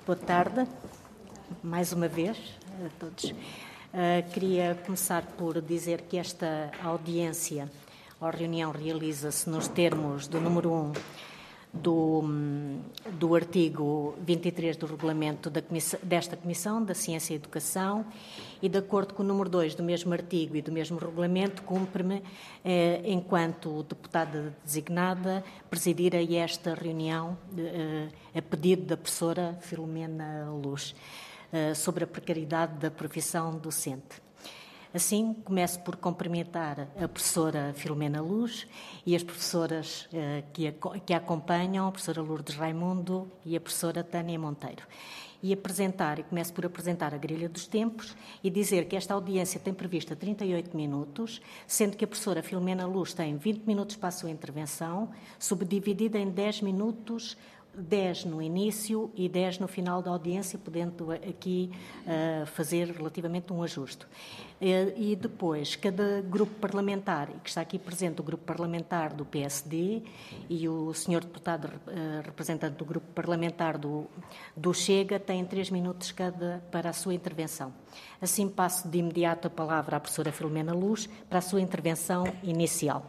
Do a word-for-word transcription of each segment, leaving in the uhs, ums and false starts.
Boa tarde, mais uma vez a todos. Uh, queria começar por dizer que esta audiência ou reunião realiza-se nos termos do número um do, do artigo vinte e três do regulamento da comissão, desta Comissão da Ciência e Educação e, de acordo com o número dois do mesmo artigo e do mesmo regulamento, cumpre-me, eh, enquanto deputada designada, presidir a esta reunião eh, a pedido da professora Filomena Luz eh, sobre a precariedade da profissão docente. Assim, começo por cumprimentar a professora Filomena Luz e as professoras eh, que, a, que a acompanham, a professora Lourdes Raimundo e a professora Tânia Monteiro. E apresentar, e começo por apresentar a grelha dos tempos e dizer que esta audiência tem prevista trinta e oito minutos, sendo que a professora Filomena Luz tem vinte minutos para a sua intervenção, subdividida em dez minutos, dez no início e dez no final da audiência, podendo aqui uh, fazer relativamente um ajuste. Uh, e depois, cada grupo parlamentar, e que está aqui presente o grupo parlamentar do P S D e o senhor deputado uh, representante do grupo parlamentar do, do Chega, têm três minutos cada para a sua intervenção. Assim, passo de imediato a palavra à professora Filomena Luz para a sua intervenção inicial.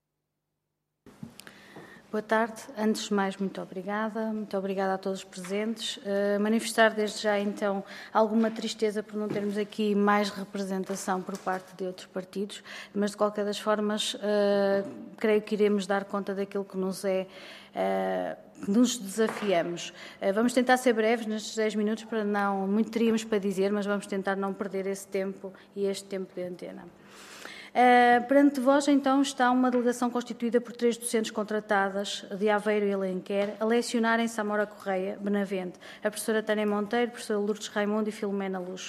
Boa tarde. Antes de mais, muito obrigada. Muito obrigada a todos os presentes. Uh, manifestar desde já, então, alguma tristeza por não termos aqui mais representação por parte de outros partidos, mas, de qualquer das formas, uh, creio que iremos dar conta daquilo que nos é... Uh, que nos desafiamos. Uh, vamos tentar ser breves nestes dez minutos, para não... Muito teríamos para dizer, mas vamos tentar não perder esse tempo e este tempo de antena. Uh, perante vós, então, está uma delegação constituída por três docentes contratadas de Aveiro e Alenquer a lecionar em Samora Correia, Benavente, a professora Tânia Monteiro, a professora Lourdes Raimundo e Filomena Luz.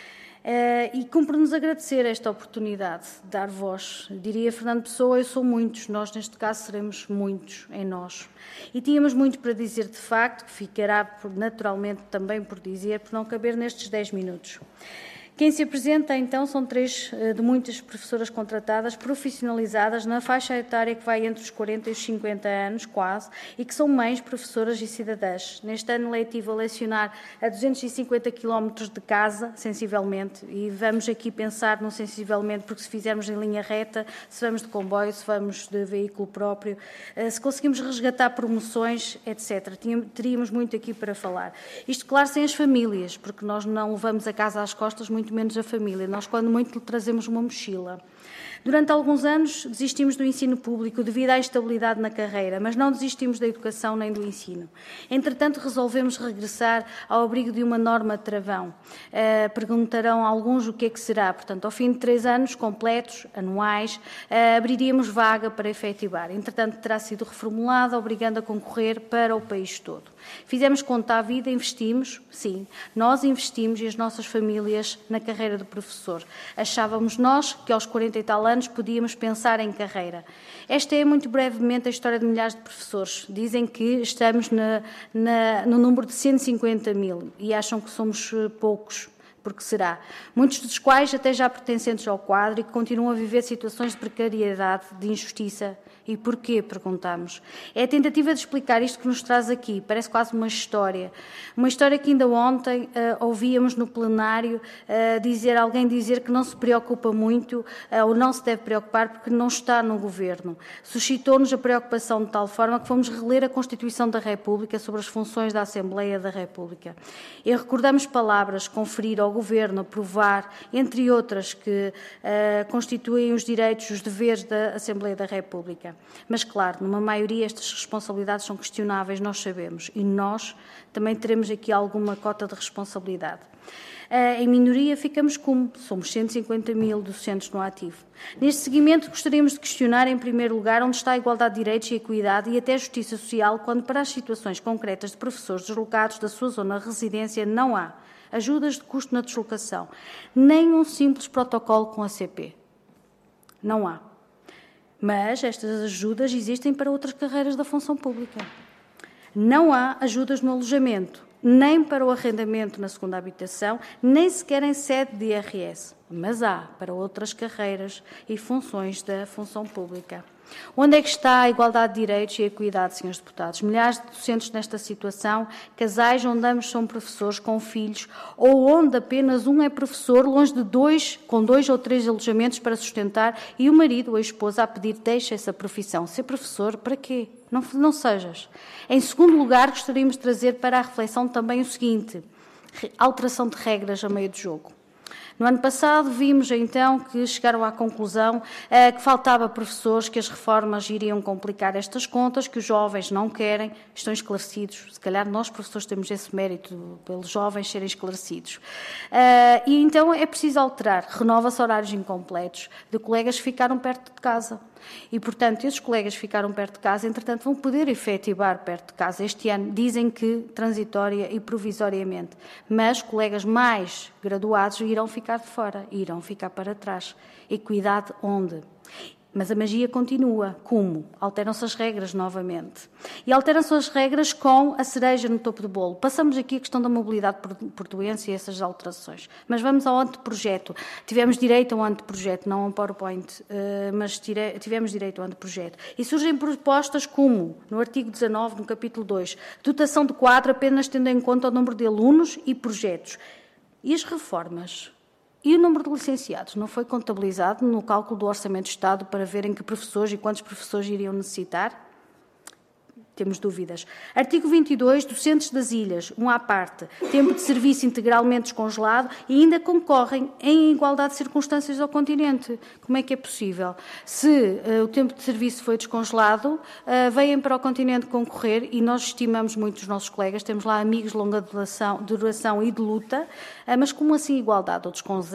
Uh, e cumpre-nos agradecer esta oportunidade de dar voz. Diria Fernando Pessoa, eu sou muitos, nós neste caso seremos muitos em nós. E tínhamos muito para dizer de facto, que ficará por, naturalmente também por dizer, por não caber nestes dez minutos. Quem se apresenta, então, são três de muitas professoras contratadas, profissionalizadas na faixa etária que vai entre os quarenta e os cinquenta anos, quase, e que são mães, professoras e cidadãs. Neste ano letivo, a lecionar a duzentos e cinquenta quilómetros de casa, sensivelmente, e vamos aqui pensar no sensivelmente, porque se fizermos em linha reta, se vamos de comboio, se vamos de veículo próprio, se conseguimos resgatar promoções, etcétera. Teríamos muito aqui para falar. Isto, claro, sem as famílias, porque nós não levamos a casa às costas, muito muito menos a família. Nós, quando muito, trazemos uma mochila. Durante alguns anos, desistimos do ensino público devido à instabilidade na carreira, mas não desistimos da educação nem do ensino. Entretanto, resolvemos regressar ao abrigo de uma norma travão. Uh, perguntarão alguns o que é que será. Portanto, ao fim de três anos completos, anuais, uh, abriríamos vaga para efetivar. Entretanto, terá sido reformulada, obrigando a concorrer para o país todo. Fizemos conta à vida, investimos, sim, nós investimos e as nossas famílias na carreira de professor. Achávamos nós que aos quarenta e tal anos podíamos pensar em carreira. Esta é, muito brevemente, a história de milhares de professores. Dizem que estamos na, na, no número de cento e cinquenta mil e acham que somos poucos. Porque será. Muitos dos quais até já pertencentes ao quadro e que continuam a viver situações de precariedade, de injustiça. E porquê, perguntamos. É a tentativa de explicar isto que nos traz aqui. Parece quase uma história. Uma história que ainda ontem uh, ouvíamos no plenário uh, dizer, alguém dizer que não se preocupa muito uh, ou não se deve preocupar porque não está no governo. Suscitou-nos a preocupação de tal forma que fomos reler a Constituição da República sobre as funções da Assembleia da República. E recordamos palavras, conferir ao governo, aprovar, entre outras que uh, constituem os direitos, os deveres da Assembleia da República. Mas, claro, numa maioria estas responsabilidades são questionáveis, nós sabemos, e nós também teremos aqui alguma cota de responsabilidade. Uh, em minoria ficamos como? Somos cento e cinquenta mil docentes no ativo. Neste seguimento gostaríamos de questionar, em primeiro lugar, onde está a igualdade de direitos e equidade e até a justiça social, quando para as situações concretas de professores deslocados da sua zona de residência não há ajudas de custo na deslocação, nem um simples protocolo com a C P. Não há. Mas estas ajudas existem para outras carreiras da função pública. Não há ajudas no alojamento, nem para o arrendamento na segunda habitação, nem sequer em sede de I R S. Mas há para outras carreiras e funções da função pública. Onde é que está a igualdade de direitos e a equidade, senhores deputados? Milhares de docentes nesta situação, casais onde ambos são professores com filhos, ou onde apenas um é professor, longe de dois, com dois ou três alojamentos para sustentar, e o marido ou a esposa a pedir deixa essa profissão. Ser professor, para quê? Não, não sejas. Em segundo lugar, gostaríamos de trazer para a reflexão também o seguinte: alteração de regras a meio do jogo. No ano passado vimos então que chegaram à conclusão eh, que faltava professores, que as reformas iriam complicar estas contas, que os jovens não querem, estão esclarecidos. Se calhar nós, professores, temos esse mérito pelos jovens serem esclarecidos. Eh, e então é preciso alterar. Renova-se horários incompletos de colegas que ficaram perto de casa. E, portanto, esses colegas que ficaram perto de casa, entretanto, vão poder efetivar perto de casa. Este ano dizem que transitória e provisoriamente, mas colegas mais graduados irão ficar de fora, irão ficar para trás. Equidade onde? Mas a magia continua. Como? Alteram-se as regras novamente. E alteram-se as regras com a cereja no topo do bolo. Passamos aqui a questão da mobilidade por doença e essas alterações. Mas vamos ao anteprojeto. Tivemos direito a um anteprojeto, não a um PowerPoint, mas tivemos direito ao anteprojeto. E surgem propostas como, no artigo dezanove, no capítulo dois, dotação de quadro apenas tendo em conta o número de alunos e projetos. E as reformas? E o número de licenciados não foi contabilizado no cálculo do Orçamento de Estado para verem que professores e quantos professores iriam necessitar? Temos dúvidas. Artigo vinte e dois, docentes das ilhas, um à parte, tempo de serviço integralmente descongelado e ainda concorrem em igualdade de circunstâncias ao continente. Como é que é possível? Se uh, o tempo de serviço foi descongelado, uh, vêm para o continente concorrer e nós estimamos muito os nossos colegas, temos lá amigos de longa duração, duração e de luta, uh, mas como assim igualdade? Ou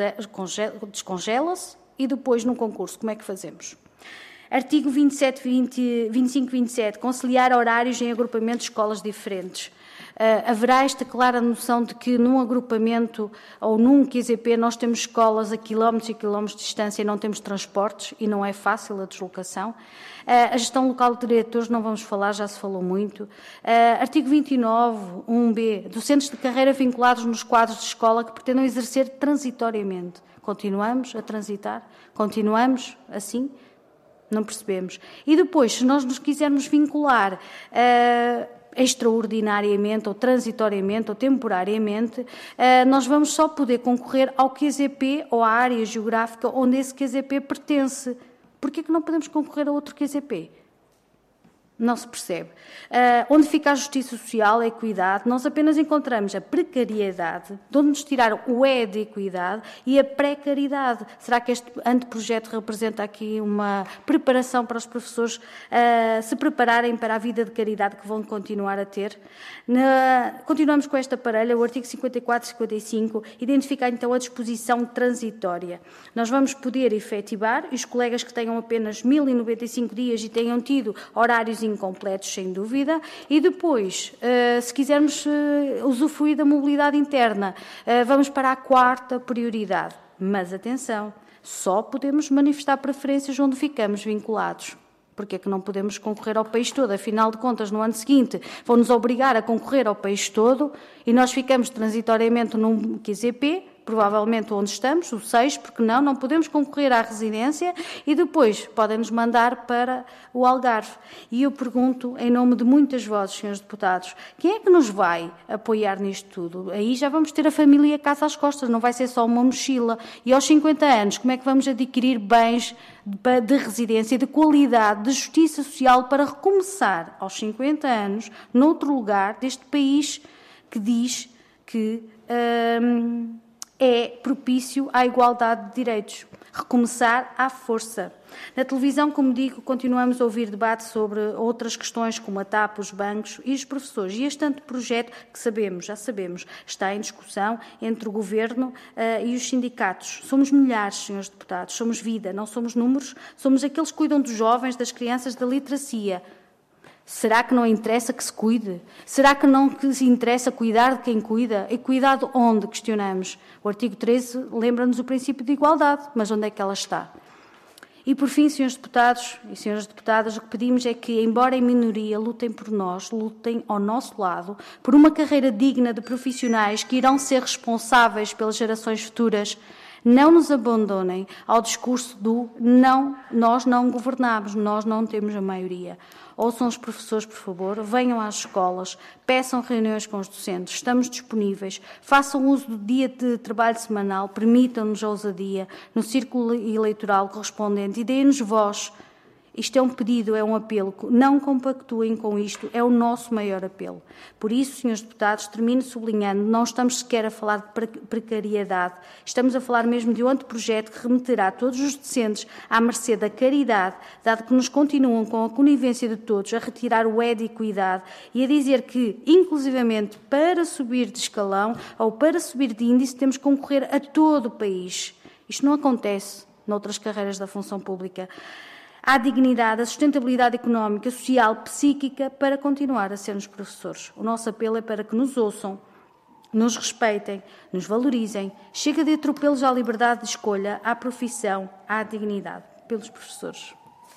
descongela-se e depois num concurso, como é que fazemos? Artigo vinte e sete, vinte, vinte e cinco, vinte e sete, conciliar horários em agrupamentos de escolas diferentes. Uh, haverá esta clara noção de que num agrupamento ou num Q Z P nós temos escolas a quilómetros e quilómetros de distância e não temos transportes e não é fácil a deslocação. Uh, a gestão local de diretores, não vamos falar, já se falou muito. Uh, artigo vinte e nove, um B, docentes de carreira vinculados nos quadros de escola que pretendam exercer transitoriamente. Continuamos a transitar? Continuamos assim? Não percebemos. E depois, se nós nos quisermos vincular uh, extraordinariamente, ou transitoriamente, ou temporariamente, uh, nós vamos só poder concorrer ao Q Z P ou à área geográfica onde esse Q Z P pertence. Por que é que não podemos concorrer a outro Q Z P? Não se percebe. Uh, onde fica a justiça social, a equidade, nós apenas encontramos a precariedade, de onde nos tirar o E de equidade e a precariedade. Será que este anteprojeto representa aqui uma preparação para os professores uh, se prepararem para a vida de caridade que vão continuar a ter? Na, continuamos com esta parelha, o artigo cinquenta e quatro e cinquenta e cinco, identifica então a disposição transitória. Nós vamos poder efetivar, e os colegas que tenham apenas mil e noventa e cinco dias e tenham tido horários incompletos, sem dúvida, e depois, se quisermos usufruir da mobilidade interna, vamos para a quarta prioridade. Mas, atenção, só podemos manifestar preferências onde ficamos vinculados. Porque é que não podemos concorrer ao país todo? Afinal de contas, no ano seguinte, vão-nos obrigar a concorrer ao país todo e nós ficamos transitoriamente num Q Z P, provavelmente onde estamos, o seis, porque não, não podemos concorrer à residência e depois podem-nos mandar para o Algarve. E eu pergunto, em nome de muitas vozes, senhores deputados, quem é que nos vai apoiar nisto tudo? Aí já vamos ter a família casa às costas, não vai ser só uma mochila. E aos cinquenta anos, como é que vamos adquirir bens de, de residência, de qualidade, de justiça social para recomeçar aos cinquenta anos, noutro lugar deste país que diz que hum, é propício à igualdade de direitos. Recomeçar à força. Na televisão, como digo, continuamos a ouvir debate sobre outras questões como a T A P, os bancos e os professores. E este anteprojeto, que sabemos, já sabemos, está em discussão entre o Governo uh, e os sindicatos. Somos milhares, senhores deputados, somos vida, não somos números, somos aqueles que cuidam dos jovens, das crianças, da literacia. Será que não interessa que se cuide? Será que não que se interessa cuidar de quem cuida? E cuidado onde? Questionamos. O artigo treze lembra-nos o princípio de igualdade, mas onde é que ela está? E, por fim, senhores deputados e senhoras deputadas, o que pedimos é que, embora em minoria, lutem por nós, lutem ao nosso lado, por uma carreira digna de profissionais que irão ser responsáveis pelas gerações futuras, Não nos abandonem ao discurso do não, nós não governamos, nós não temos a maioria. Ouçam os professores, por favor, venham às escolas, peçam reuniões com os docentes, estamos disponíveis, façam uso do dia de trabalho semanal, permitam-nos a ousadia no círculo eleitoral correspondente e deem-nos voz. Isto é um pedido, é um apelo. Não compactuem com isto, é o nosso maior apelo. Por isso, senhores deputados, termino sublinhando, não estamos sequer a falar de precariedade, estamos a falar mesmo de um anteprojeto que remeterá todos os docentes à mercê da caridade, dado que nos continuam com a conivência de todos a retirar o é de equidade e a dizer que, inclusivamente, para subir de escalão ou para subir de índice, temos que concorrer a todo o país. Isto não acontece noutras carreiras da função pública. Há dignidade, a sustentabilidade económica, social, psíquica para continuar a sermos professores. O nosso apelo é para que nos ouçam, nos respeitem, nos valorizem. Chega de atropelos à liberdade de escolha, à profissão, à dignidade. Pelos professores.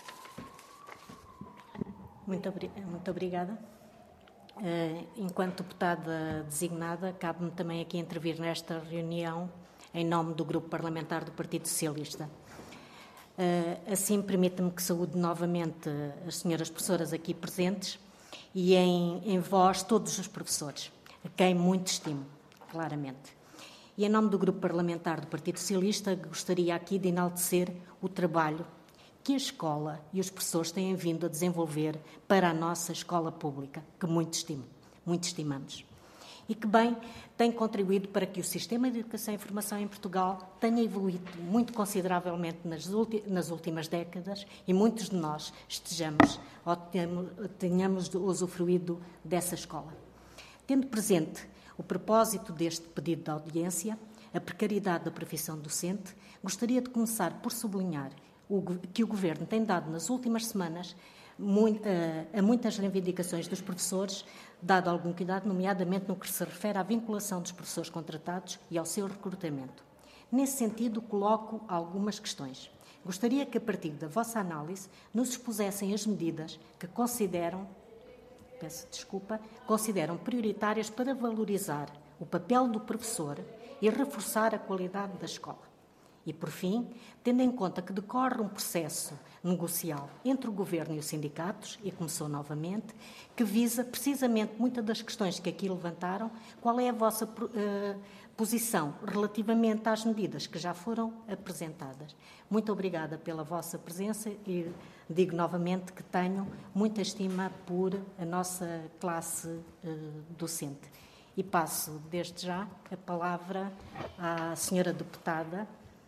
Muito, obri- muito obrigada. Enquanto deputada designada, cabe-me também aqui intervir nesta reunião em nome do Grupo Parlamentar do Partido Socialista. Assim, permita-me que saúde novamente as senhoras professoras aqui presentes e em, em vós todos os professores, a quem muito estimo, claramente. E em nome do Grupo Parlamentar do Partido Socialista, gostaria aqui de enaltecer o trabalho que a escola e os professores têm vindo a desenvolver para a nossa escola pública, que muito estimo, muito estimamos. E que bem tem contribuído para que o sistema de educação e formação em Portugal tenha evoluído muito consideravelmente nas, nas últimas décadas e muitos de nós estejamos ou tenhamos usufruído dessa escola. Tendo presente o propósito deste pedido de audiência, a precariedade da profissão docente, gostaria de começar por sublinhar o, que o Governo tem dado nas últimas semanas muito, a, a muitas reivindicações dos professores, dado algum cuidado, nomeadamente no que se refere à vinculação dos professores contratados e ao seu recrutamento. Nesse sentido, coloco algumas questões. Gostaria que, a partir da vossa análise, nos expusessem as medidas que consideram, peço desculpa, consideram prioritárias para valorizar o papel do professor e reforçar a qualidade da escola. E, por fim, tendo em conta que decorre um processo negocial entre o Governo e os sindicatos, e começou novamente, que visa precisamente muitas das questões que aqui levantaram, qual é a vossa uh, posição relativamente às medidas que já foram apresentadas. Muito obrigada pela vossa presença e digo novamente que tenho muita estima por a nossa classe uh, docente. E passo, desde já, a palavra à senhora deputada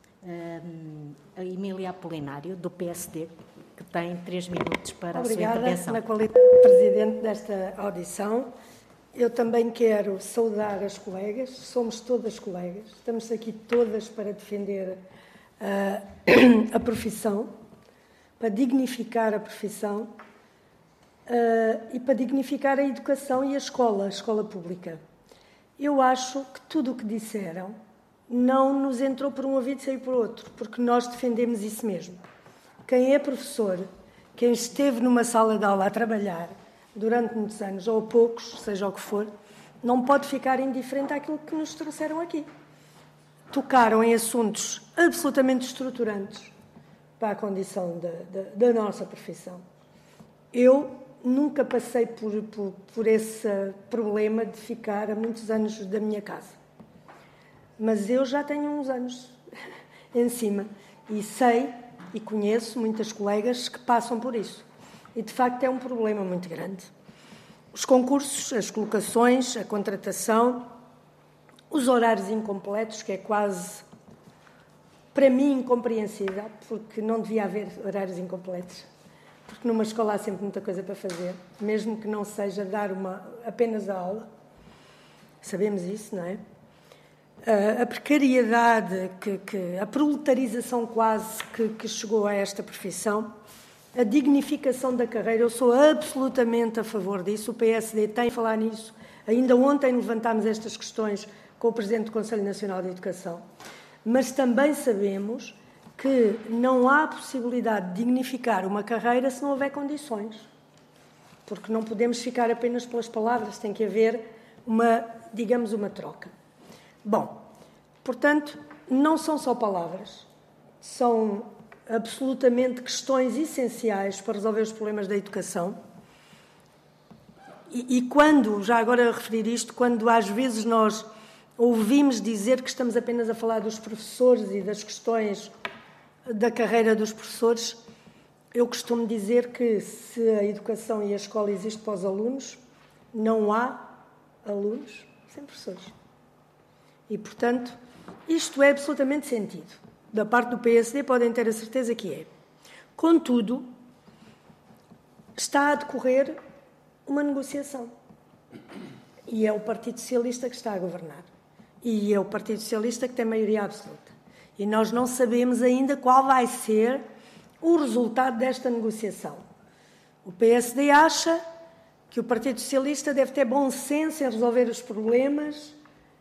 a Emília Apolinário, do P S D, que tem três minutos para Obrigada, a sua intervenção. Obrigada, na qualidade de Presidente desta audição. Eu também quero saudar as colegas, somos todas colegas, estamos aqui todas para defender uh, a profissão, para dignificar a profissão uh, e para dignificar a educação e a escola, a escola pública. Eu acho que tudo o que disseram não nos entrou por um ouvido e saiu por outro, porque nós defendemos isso mesmo. Quem é professor, quem esteve numa sala de aula a trabalhar durante muitos anos, ou poucos, seja o que for, não pode ficar indiferente àquilo que nos trouxeram aqui. Tocaram em assuntos absolutamente estruturantes para a condição da, da, da nossa profissão. Eu nunca passei por, por, por esse problema de ficar há muitos anos da minha casa. Mas eu já tenho uns anos em cima e sei e conheço muitas colegas que passam por isso. E, de facto, é um problema muito grande. Os concursos, as colocações, a contratação, os horários incompletos, que é quase, para mim, incompreensível, porque não devia haver horários incompletos. Porque numa escola há sempre muita coisa para fazer, mesmo que não seja dar uma, apenas a aula. Sabemos isso, não é? A precariedade, que, que, a proletarização quase que, que chegou a esta profissão, a dignificação da carreira, eu sou absolutamente a favor disso, o P S D tem a falar nisso. Ainda ontem levantámos estas questões com o Presidente do Conselho Nacional de Educação, mas também sabemos que não há possibilidade de dignificar uma carreira se não houver condições, porque não podemos ficar apenas pelas palavras, tem que haver uma, digamos, uma troca. Bom, portanto, não são só palavras, são absolutamente questões essenciais para resolver os problemas da educação. E, e quando, já agora a referir isto, quando às vezes nós ouvimos dizer que estamos apenas a falar dos professores e das questões da carreira dos professores, eu costumo dizer que se a educação e a escola existem para os alunos, não há alunos sem professores. E, portanto, isto é absolutamente sentido. Da parte do P S D podem ter a certeza que é. Contudo, está a decorrer uma negociação. E é o Partido Socialista que está a governar. E é o Partido Socialista que tem maioria absoluta. E nós não sabemos ainda qual vai ser o resultado desta negociação. O P S D acha que o Partido Socialista deve ter bom senso em resolver os problemas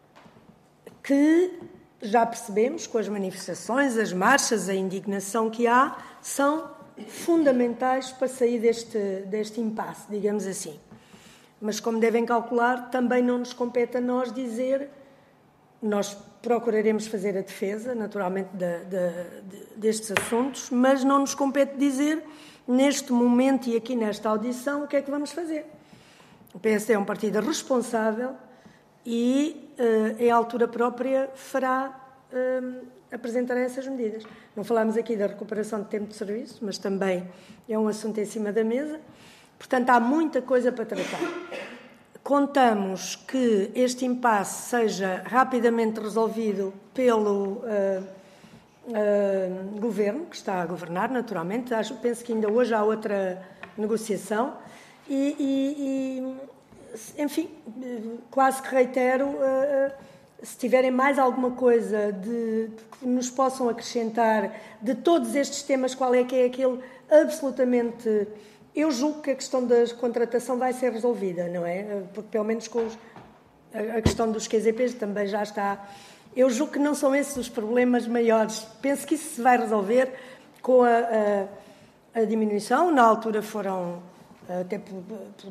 que, já percebemos, com as manifestações, as marchas, a indignação que há, são fundamentais para sair deste, deste impasse, digamos assim. Mas, como devem calcular, também não nos compete a nós dizer, nós procuraremos fazer a defesa, naturalmente, de, de, de, destes assuntos, mas não nos compete dizer, neste momento e aqui nesta audição, o que é que vamos fazer. O P S D é um partido responsável e, uh, em altura própria, fará, uh, apresentará essas medidas. Não falámos aqui da recuperação de tempo de serviço, mas também é um assunto em cima da mesa. Portanto, há muita coisa para tratar. Contamos que este impasse seja rapidamente resolvido pelo uh, uh, Governo, que está a governar, naturalmente. Acho, penso que ainda hoje há outra negociação. E, e, e enfim, quase que reitero, uh, se tiverem mais alguma coisa de, que nos possam acrescentar de todos estes temas, qual é que é aquele absolutamente... Eu julgo que a questão da contratação vai ser resolvida, não é? Porque, pelo menos, com os, a, a questão dos Q Z Ps também já está... Eu julgo que não são esses os problemas maiores. Penso que isso se vai resolver com a, a, a diminuição. Na altura foram, até pelo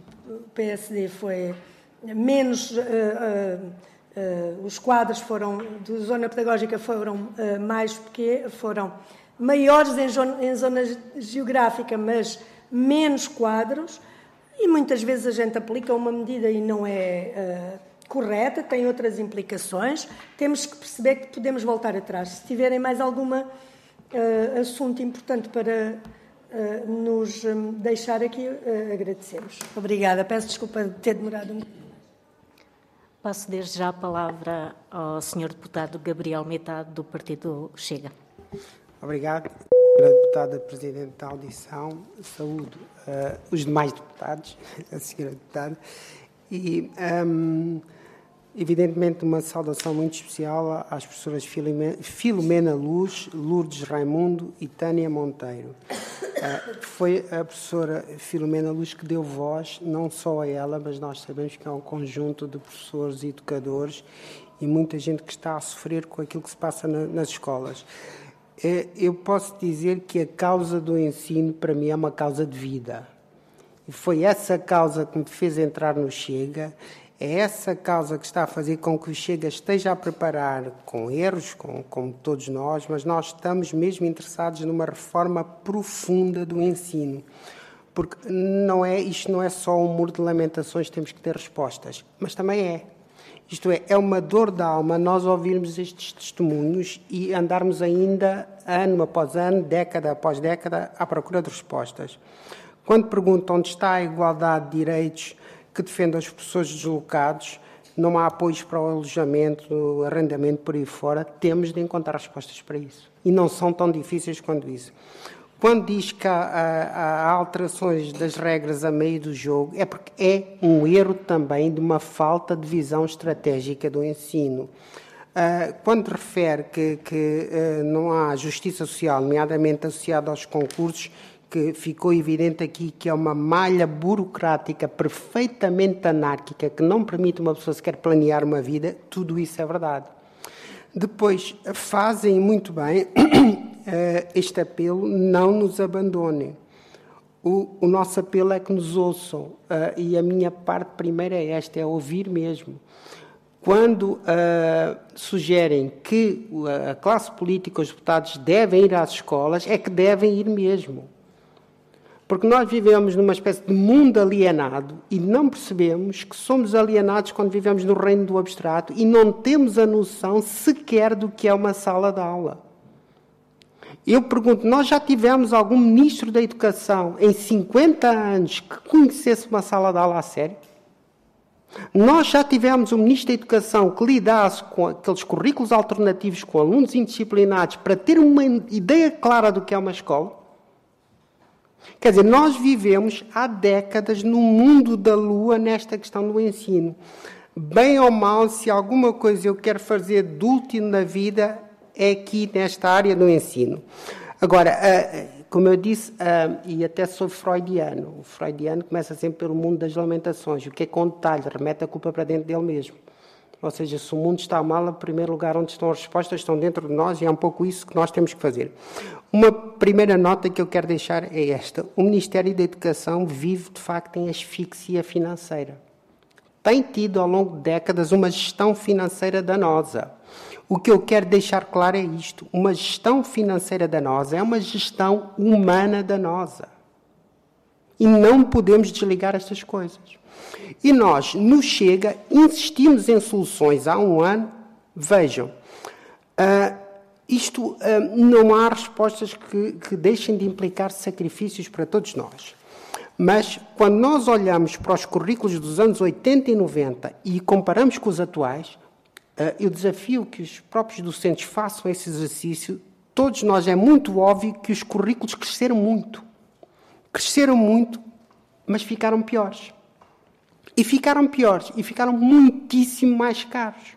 P S D, foi menos... Uh, uh, uh, os quadros foram, de zona pedagógica foram uh, mais pequenos, foram maiores em, em zona geográfica, mas... menos quadros, e muitas vezes a gente aplica uma medida e não é uh, correta, tem outras implicações. Temos que perceber que podemos voltar atrás. Se tiverem mais algum uh, assunto importante para uh, nos um, deixar aqui, uh, agradecemos. Obrigada. Peço desculpa de ter demorado um pouco. Passo desde já a palavra ao senhor deputado Gabriel Metade, do Partido Chega. Obrigado. Senhora Deputada Presidente da Audição, saúdo uh, os demais deputados, a Senhora Deputada, e um, evidentemente uma saudação muito especial às professoras Filomena Luz, Lourdes Raimundo e Tânia Monteiro. Uh, foi a professora Filomena Luz que deu voz, não só a ela, mas nós sabemos que é um conjunto de professores e educadores e muita gente que está a sofrer com aquilo que se passa na, nas escolas. Eu posso dizer que a causa do ensino, para mim, é uma causa de vida. E foi essa causa que me fez entrar no Chega, é essa causa que está a fazer com que o Chega esteja a preparar, com erros, com, como todos nós, mas nós estamos mesmo interessados numa reforma profunda do ensino. Porque não é, isto não é só um muro de lamentações, temos que ter respostas, mas também é. Isto é, é uma dor da alma nós ouvirmos estes testemunhos e andarmos ainda, ano após ano, década após década, à procura de respostas. Quando perguntam onde está a igualdade de direitos que defende os professores deslocados, não há apoios para o alojamento, arrendamento por aí fora, temos de encontrar respostas para isso. E não são tão difíceis quanto isso. Quando diz que há, há, há alterações das regras a meio do jogo, é porque é um erro também de uma falta de visão estratégica do ensino. Uh, quando refere que, que uh, não há justiça social, nomeadamente associada aos concursos, que ficou evidente aqui que é uma malha burocrática perfeitamente anárquica, que não permite uma pessoa sequer planear uma vida, tudo isso é verdade. Depois, fazem muito bem... Uh, este apelo, não nos abandonem. O, o nosso apelo é que nos ouçam. Uh, e a minha parte primeira é esta, é ouvir mesmo. quando uh, sugerem que a classe política, os deputados, devem ir às escolas, é que devem ir mesmo. Porque nós vivemos numa espécie de mundo alienado e não percebemos que somos alienados quando vivemos no reino do abstrato e não temos a noção sequer do que é uma sala de aula. Eu pergunto, nós já tivemos algum ministro da Educação em cinquenta anos que conhecesse uma sala de aula a sério? Nós já tivemos um Ministro da Educação que lidasse com aqueles currículos alternativos com alunos indisciplinados para ter uma ideia clara do que é uma escola? Quer dizer, nós vivemos há décadas no mundo da lua nesta questão do ensino. Bem ou mal, se alguma coisa eu quero fazer de último na vida, é aqui nesta área do ensino. Agora, como eu disse, e até sou freudiano, o freudiano começa sempre pelo mundo das lamentações. O que é com detalhe? Remete a culpa para dentro dele mesmo. Ou seja, se o mundo está mal, o primeiro lugar onde estão as respostas estão dentro de nós e é um pouco isso que nós temos que fazer. Uma primeira nota que eu quero deixar é esta. O Ministério da Educação vive, de facto, em asfixia financeira. Tem tido, ao longo de décadas, uma gestão financeira danosa. O que eu quero deixar claro é isto. Uma gestão financeira danosa é uma gestão humana danosa. E não podemos desligar estas coisas. E nós, no Chega, insistimos em soluções há um ano. Vejam, uh, isto, uh, não há respostas que, que deixem de implicar sacrifícios para todos nós. Mas, quando nós olhamos para os currículos dos anos oitenta e noventa e comparamos com os atuais, uh, eu desafio que os próprios docentes façam esse exercício. Todos nós, é muito óbvio que os currículos cresceram muito. Cresceram muito, mas ficaram piores. E ficaram piores, e ficaram muitíssimo mais caros.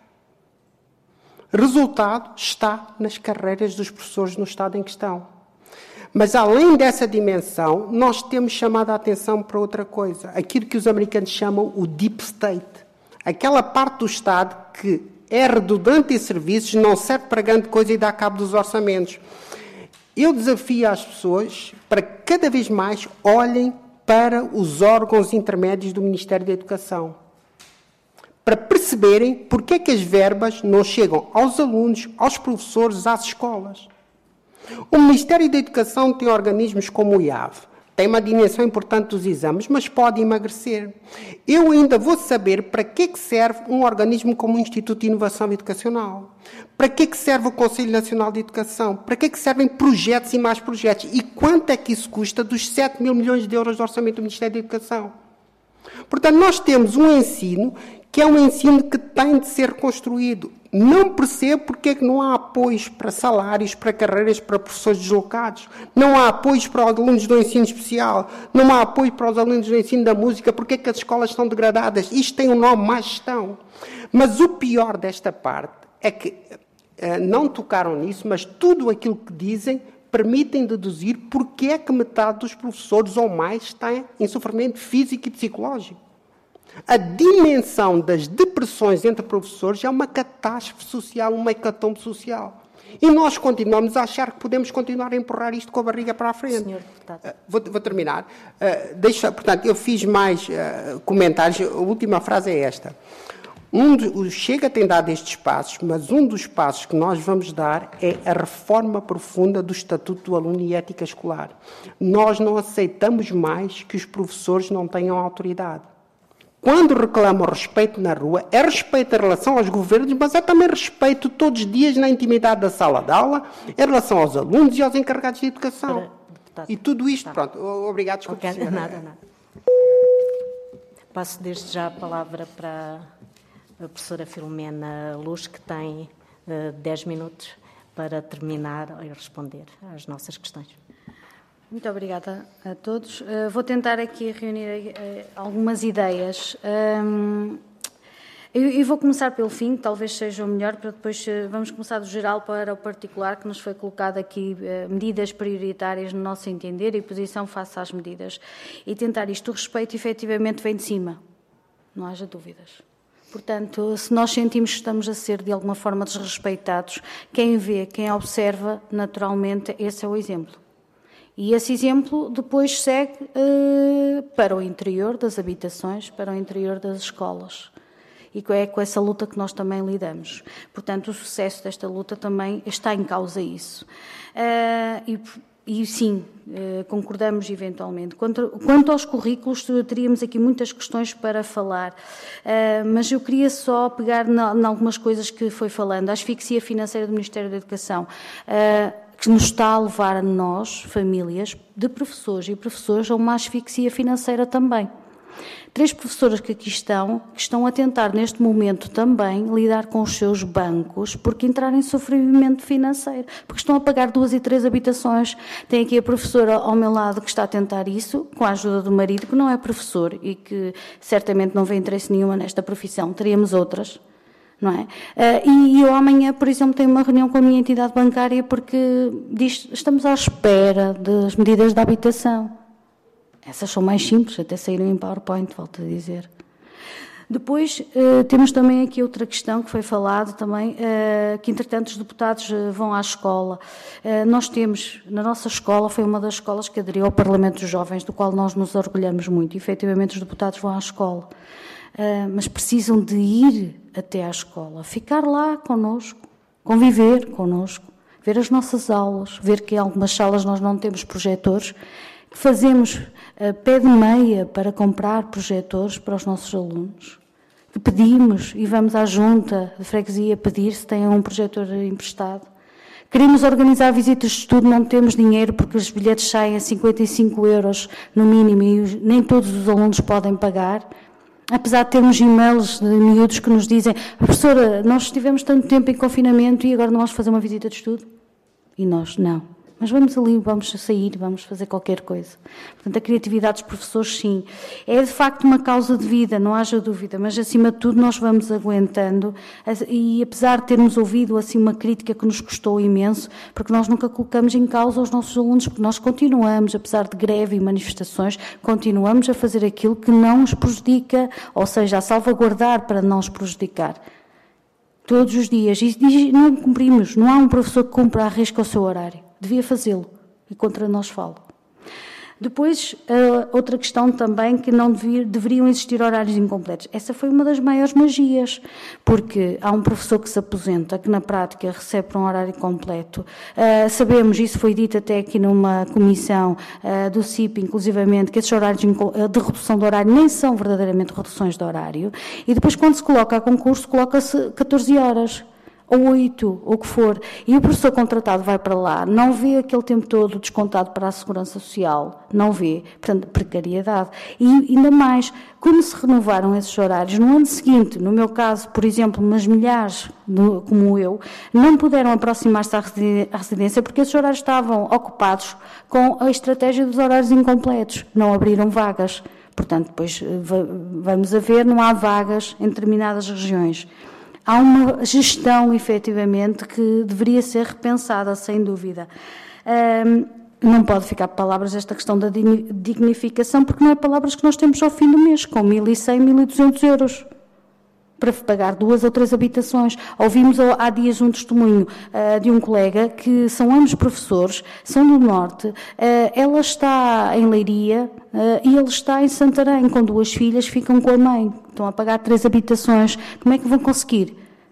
Resultado está nas carreiras dos professores no estado em questão. Mas, além dessa dimensão, nós temos chamado a atenção para outra coisa. Aquilo que os americanos chamam o deep state. Aquela parte do Estado que é redundante em serviços, não serve para grande coisa e dá cabo dos orçamentos. Eu desafio as pessoas para que cada vez mais olhem para os órgãos intermédios do Ministério da Educação, para perceberem porque é que as verbas não chegam aos alunos, aos professores, às escolas. O Ministério da Educação tem organismos como o I A V, tem uma dimensão importante dos exames, mas pode emagrecer. Eu ainda vou saber para que é que serve um organismo como o Instituto de Inovação Educacional. Para que é que serve o Conselho Nacional de Educação? Para que é que servem projetos e mais projetos? E quanto é que isso custa dos sete mil milhões de euros de orçamento do Ministério da Educação? Portanto, nós temos um ensino que é um ensino que tem de ser construído. Não percebo porque é que não há apoios para salários, para carreiras, para professores deslocados. Não há apoios para os alunos do ensino especial. Não há apoio para os alunos do ensino da música. Porque é que as escolas estão degradadas? Isto tem um nome, má gestão. Mas o pior desta parte é que uh, não tocaram nisso, mas tudo aquilo que dizem permitem deduzir porque é que metade dos professores ou mais está em sofrimento físico e psicológico. A dimensão das depressões entre professores é uma catástrofe social, uma hecatombe social. E nós continuamos a achar que podemos continuar a empurrar isto com a barriga para a frente. Senhor Deputado. Uh, vou, vou terminar. Uh, deixa, portanto, eu fiz mais uh, comentários. A última frase é esta. Um do, o Chega tem dado estes passos, mas um dos passos que nós vamos dar é a reforma profunda do Estatuto do Aluno e Ética Escolar. Nós não aceitamos mais que os professores não tenham autoridade. Quando reclamam respeito na rua, é respeito em relação aos governos, mas é também respeito todos os dias na intimidade da sala de aula, em relação aos alunos e aos encarregados de educação. Deputado, e tudo isto, deputado. Pronto, obrigado, desculpe. Okay, nada, nada. Passo desde já a palavra para a professora Filomena Luz, que tem uh, dez minutos para terminar e responder às nossas questões. Muito obrigada a todos. Uh, vou tentar aqui reunir uh, algumas ideias. Um, eu, eu vou começar pelo fim, talvez seja o melhor, para depois uh, vamos começar do geral para o particular, que nos foi colocado aqui uh, medidas prioritárias no nosso entender e posição face às medidas. E tentar isto, o respeito efetivamente vem de cima, não haja dúvidas. Portanto, se nós sentimos que estamos a ser de alguma forma desrespeitados, quem vê, quem observa, naturalmente, esse é o exemplo. E esse exemplo depois segue uh, para o interior das habitações, para o interior das escolas. E é com essa luta que nós também lidamos. Portanto, o sucesso desta luta também está em causa isso. Uh, e, e sim, uh, concordamos eventualmente. Quanto, quanto aos currículos, teríamos aqui muitas questões para falar, uh, mas eu queria só pegar em algumas coisas que foi falando. A asfixia financeira do Ministério da Educação, uh, que nos está a levar a nós, famílias, de professores e professores, a uma asfixia financeira também. Três professoras que aqui estão, que estão a tentar neste momento também lidar com os seus bancos, porque entrarem em sofrimento financeiro, porque estão a pagar duas e três habitações. Tem aqui a professora ao meu lado que está a tentar isso, com a ajuda do marido, que não é professor e que certamente não vê interesse nenhuma nesta profissão. Teríamos outras, não é? E eu amanhã, por exemplo, tenho uma reunião com a minha entidade bancária porque diz, estamos à espera das medidas de habitação. Essas são mais simples, até saíram em PowerPoint, volto a dizer. Depois, uh, temos também aqui outra questão que foi falado também, uh, que entretanto os deputados uh, vão à escola. Uh, nós temos, na nossa escola, foi uma das escolas que aderiu ao Parlamento dos Jovens, do qual nós nos orgulhamos muito. E, efetivamente, os deputados vão à escola. Uh, mas precisam de ir até à escola, ficar lá connosco, conviver connosco, ver as nossas aulas, ver que em algumas salas nós não temos projetores, que fazemos uh, pé de meia para comprar projetores para os nossos alunos, que pedimos e vamos à junta de freguesia pedir se têm um projetor emprestado. Queremos organizar visitas de estudo, não temos dinheiro porque os bilhetes saem a cinquenta e cinco euros no mínimo e os, nem todos os alunos podem pagar. Apesar de termos e-mails de miúdos que nos dizem: professora, nós estivemos tanto tempo em confinamento e agora não vamos fazer uma visita de estudo? E nós, não. Mas vamos ali, vamos sair, vamos fazer qualquer coisa. Portanto, a criatividade dos professores, sim. É, de facto, uma causa de vida, não haja dúvida, mas, acima de tudo, nós vamos aguentando. E, apesar de termos ouvido, assim, uma crítica que nos custou imenso, porque nós nunca colocamos em causa os nossos alunos, porque nós continuamos, apesar de greve e manifestações, continuamos a fazer aquilo que não os prejudica, ou seja, a salvaguardar para não os prejudicar. Todos os dias. E não cumprimos. Não há um professor que cumpra à risca o seu horário. Devia fazê-lo, e contra nós falo. Depois, uh, outra questão também, que não devia, deveriam existir horários incompletos. Essa foi uma das maiores magias, porque há um professor que se aposenta, que na prática recebe para um horário completo. Uh, sabemos, isso foi dito até aqui numa comissão uh, do C I P, inclusivamente, que esses horários de redução de horário nem são verdadeiramente reduções de horário. E depois, quando se coloca a concurso, coloca-se catorze horas. Ou oito, ou o que for, e o professor contratado vai para lá, não vê aquele tempo todo descontado para a Segurança Social, não vê, portanto, precariedade. E ainda mais, como se renovaram esses horários, no ano seguinte, no meu caso, por exemplo, umas milhares, no, como eu, não puderam aproximar-se à residência porque esses horários estavam ocupados com a estratégia dos horários incompletos, não abriram vagas. Portanto, depois vamos a ver, não há vagas em determinadas regiões. Há uma gestão, efetivamente, que deveria ser repensada, sem dúvida. Um, não pode ficar palavras esta questão da dignificação, porque não é palavras que nós temos ao fim do mês, com mil e cem, mil e duzentos euros, para pagar duas ou três habitações. Ouvimos há dias um testemunho uh, de um colega, que são ambos professores, são do Norte, uh, ela está em Leiria uh, e ele está em Santarém, com duas filhas, ficam com a mãe, estão a pagar três habitações. Como é que vão conseguir?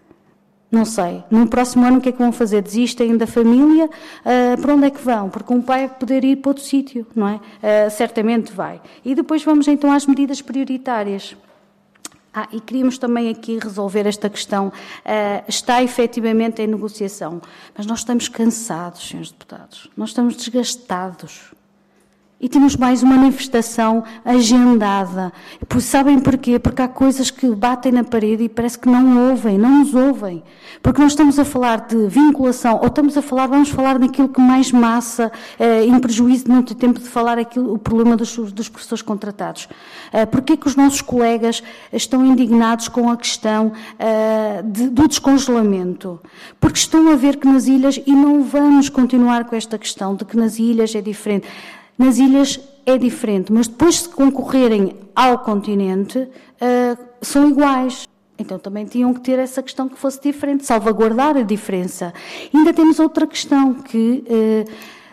Não sei. No próximo ano o que é que vão fazer? Desistem da família? Uh, para onde é que vão? Porque um pai vai poder ir para outro sítio, não é? Uh, certamente vai. E depois vamos então às medidas prioritárias. Ah, e queríamos também aqui resolver esta questão. Uh, está efetivamente em negociação, mas nós estamos cansados, senhores deputados. Nós estamos desgastados. E temos mais uma manifestação agendada. Pois sabem porquê? Porque há coisas que batem na parede e parece que não ouvem, não nos ouvem. Porque nós estamos a falar de vinculação, ou estamos a falar, vamos falar daquilo que mais massa, eh, em prejuízo de não ter tempo de falar aquilo, o problema dos, dos professores contratados. Eh, porquê que os nossos colegas estão indignados com a questão eh, de, do descongelamento? Porque estão a ver que nas ilhas, e não vamos continuar com esta questão de que nas ilhas é diferente. Nas ilhas é diferente, mas depois se concorrerem ao continente, uh, são iguais. Então também tinham que ter essa questão que fosse diferente, salvaguardar a diferença. E ainda temos outra questão, que uh,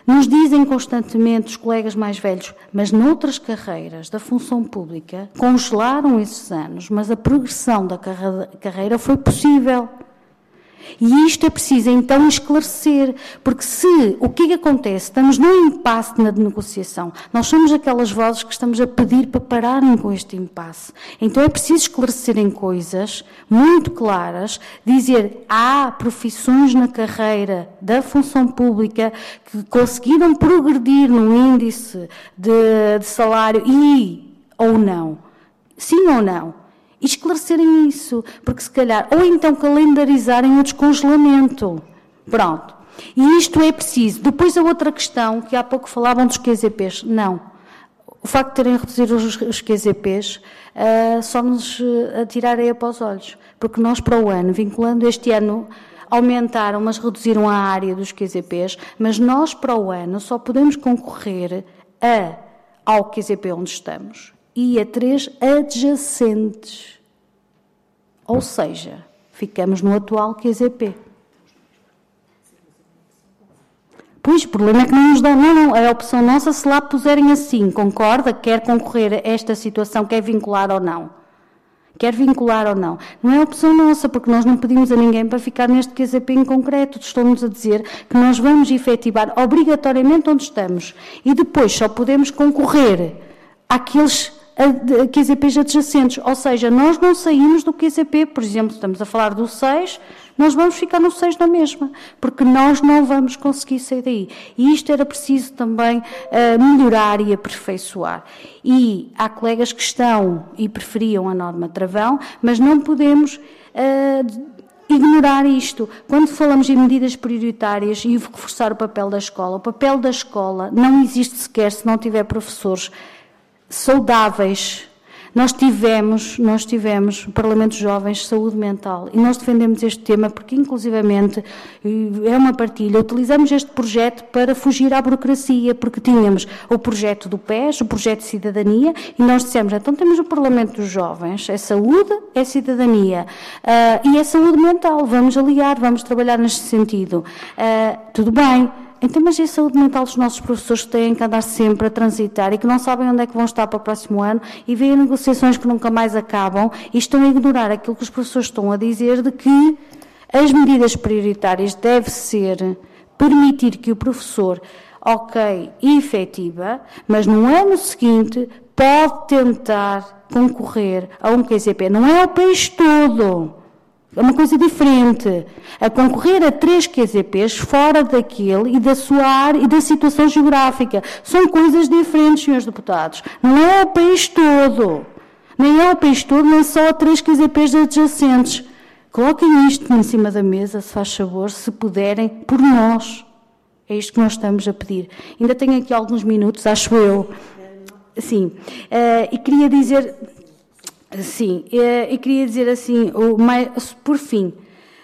Nos dizem constantemente os colegas mais velhos, mas noutras carreiras da função pública congelaram esses anos, mas a progressão da carreira foi possível. E isto é preciso então esclarecer, porque se, o que é que acontece? Estamos num impasse na negociação, nós somos aquelas vozes que estamos a pedir para pararem com este impasse. Então é preciso esclarecerem coisas muito claras, dizer, há profissões na carreira da função pública que conseguiram progredir no índice de, de salário e, ou não, sim ou não. E esclarecerem isso, porque se calhar, ou então calendarizarem o descongelamento. Pronto. E isto é preciso. Depois a outra questão, que há pouco falavam dos Q Z Ps. Não. O facto de terem reduzido os, os Q Z Ps uh, só nos uh, tirar areia para os olhos. Porque nós para o ano, vinculando este ano, aumentaram, mas reduziram a área dos Q Z Ps, mas nós para o ano só podemos concorrer a, ao Q Z P onde estamos e a três adjacentes. Ou seja, ficamos no atual Q Z P. Pois, o problema é que não nos dão, não, não, é a opção nossa se lá puserem assim, concorda, quer concorrer a esta situação, quer vincular ou não. Quer vincular ou não. Não é opção nossa, porque nós não pedimos a ninguém para ficar neste Q Z P em concreto. Estão-nos a dizer que nós vamos efetivar obrigatoriamente onde estamos e depois só podemos concorrer àqueles Q Z Ps adjacentes, ou seja, nós não saímos do Q Z P, por exemplo, estamos a falar do seis, nós vamos ficar no seis na mesma, porque nós não vamos conseguir sair daí. E isto era preciso também uh, melhorar e aperfeiçoar. E há colegas que estão e preferiam a norma travão, mas não podemos uh, ignorar isto. Quando falamos em medidas prioritárias e reforçar o papel da escola, o papel da escola não existe sequer se não tiver professores saudáveis. Nós tivemos, nós tivemos o Parlamento Jovens Saúde Mental e nós defendemos este tema porque, inclusivamente, é uma partilha. Utilizamos este projeto para fugir à burocracia, porque tínhamos o projeto do P E S, o projeto de cidadania, e nós dissemos, então temos o Parlamento dos Jovens, é saúde, é cidadania uh, e é saúde mental, vamos aliar, vamos trabalhar neste sentido. Uh, tudo bem. Então, mas e a saúde mental dos nossos professores que têm que andar sempre a transitar e que não sabem onde é que vão estar para o próximo ano e veem negociações que nunca mais acabam e estão a ignorar aquilo que os professores estão a dizer de que as medidas prioritárias deve ser permitir que o professor, ok, efetiva, mas no ano seguinte pode tentar concorrer a um Q Z P. Não é o país todo. É uma coisa diferente. A concorrer a três Q Z Ps fora daquele e da sua área e da situação geográfica. São coisas diferentes, senhores deputados. Não é o país todo. Nem é o país todo, nem só a três Q Z Ps adjacentes. Coloquem isto em cima da mesa, se faz favor, se puderem, por nós. É isto que nós estamos a pedir. Ainda tenho aqui alguns minutos, acho eu. Sim. Uh, e queria dizer... Sim, e queria dizer assim, o mais, por fim,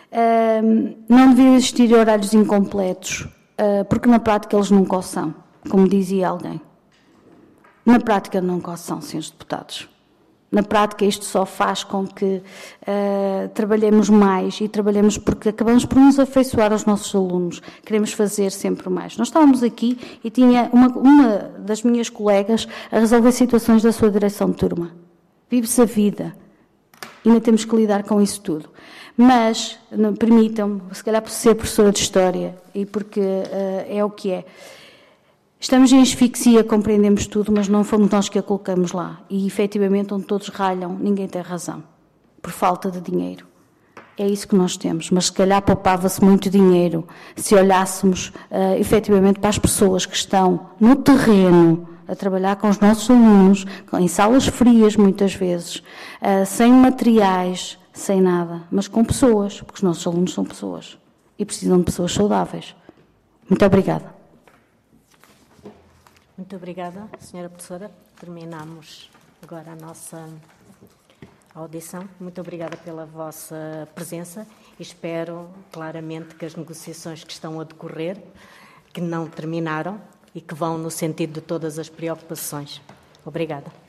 não devia existir horários incompletos, porque na prática eles nunca o são, como dizia alguém. Na prática nunca o são, senhores deputados. Na prática isto só faz com que uh, trabalhemos mais e trabalhemos porque acabamos por nos afeiçoar aos nossos alunos. Queremos fazer sempre mais. Nós estávamos aqui e tinha uma, uma das minhas colegas a resolver situações da sua direção de turma. Vive-se a vida. Ainda temos que lidar com isso tudo. Mas, permitam-me, se calhar por ser professora de História e porque uh, é o que é, estamos em asfixia, compreendemos tudo, mas não fomos nós que a colocamos lá. E, efetivamente, onde todos ralham, ninguém tem razão. Por falta de dinheiro. É isso que nós temos. Mas, se calhar, poupava-se muito dinheiro se olhássemos, uh, efetivamente, para as pessoas que estão no terreno a trabalhar com os nossos alunos, em salas frias, muitas vezes, uh, sem materiais, sem nada, mas com pessoas, porque os nossos alunos são pessoas e precisam de pessoas saudáveis. Muito obrigada. Muito obrigada, senhora professora. Terminamos agora a nossa audição. Muito obrigada pela vossa presença e espero claramente que as negociações que estão a decorrer, que não terminaram, e que vão no sentido de todas as preocupações. Obrigada.